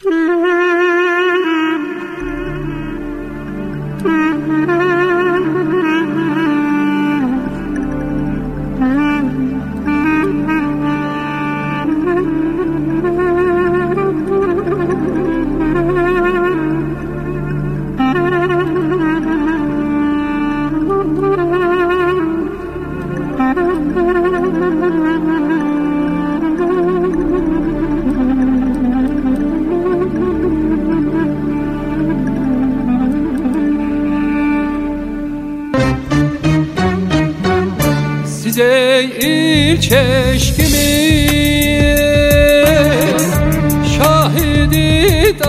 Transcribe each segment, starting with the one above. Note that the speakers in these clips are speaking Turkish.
Size ilk eşkimi şahidi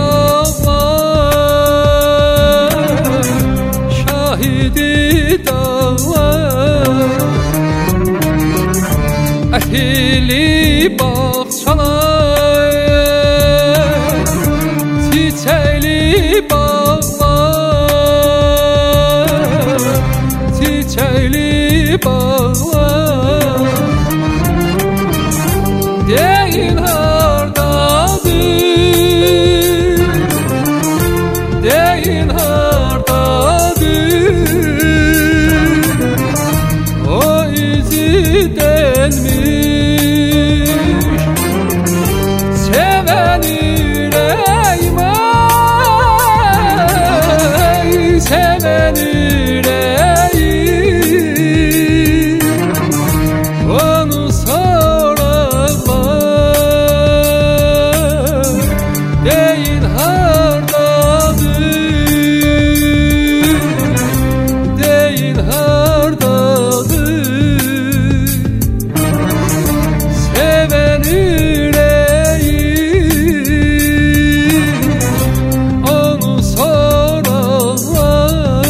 dağlar, şahidi dağlar. Ətili bağçalar, çiçəkli bağlar, çiçəkli bağlar. Deyin hardadır, deyin hardadır. O izi delmiş seven yüreğime, seven yüreğim. Onu sorarlar, deyin hardadır, deyin hardadır. Seven yüreğim, onu sorarlar.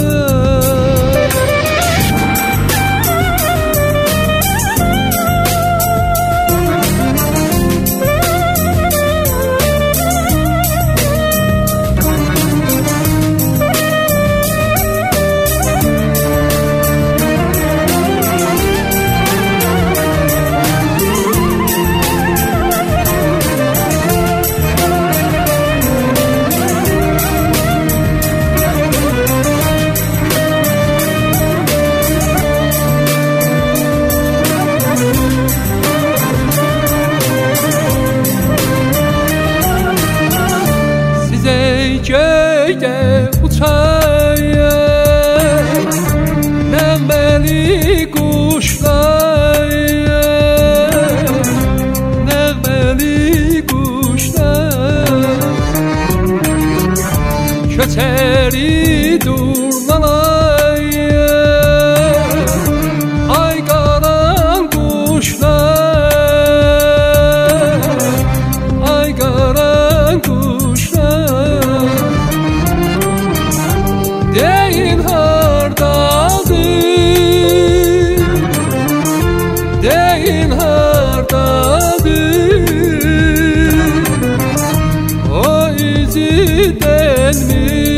Göydə uçayım nəğməli quşlar, nəğməli quşlar. Köçəri durnalar, ay qaran quşlar, ay qaran quşlar. Deyin hardadır, deyin hardadır. O izi delmiş